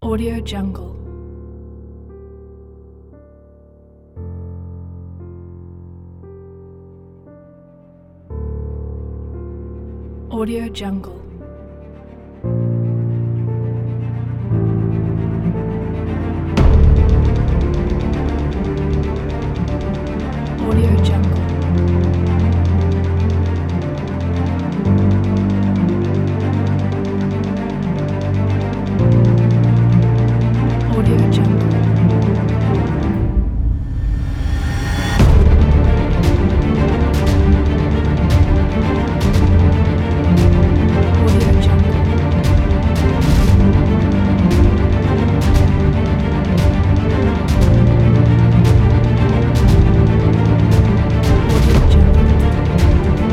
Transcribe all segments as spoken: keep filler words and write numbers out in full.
Audio Jungle. Audio Jungle. Audio Jungle. Audio Jungle. Audio Jungle. Audio Jungle.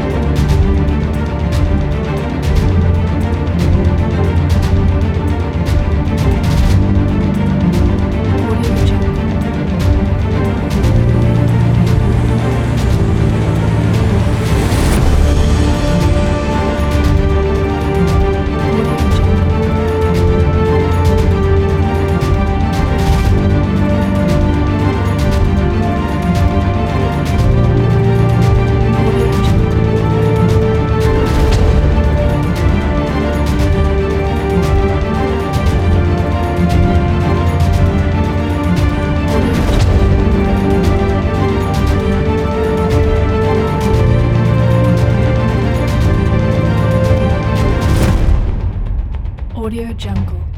Audio Jungle. Audio Jungle. Audio Jungle. Audio Jungle. Audio Jungle.